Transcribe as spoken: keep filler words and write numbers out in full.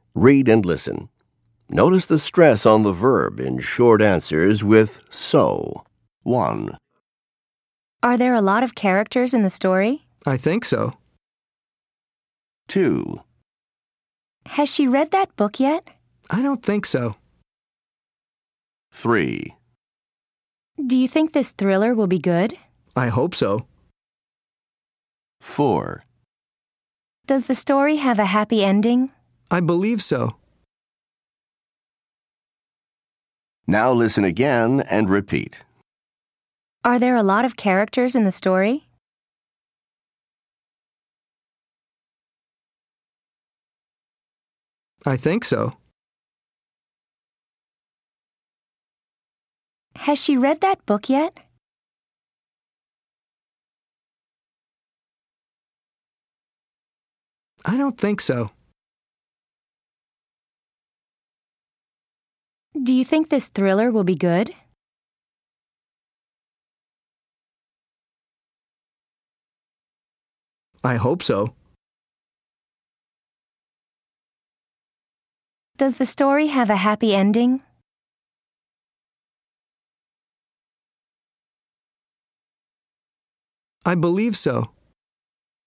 Read and listen. Notice the stress on the verb in short answers with so. one. Are there a lot of characters in the story? I think so. two. Has she read that book yet? I don't think so. three. Do you think this thriller will be good? I hope so. four. Does the story have a happy ending? I believe so. Now listen again and repeat. Are there a lot of characters in the story? I think so. Has she read that book yet? I don't think so. Do you think this thriller will be good? I hope so. Does the story have a happy ending? I believe so.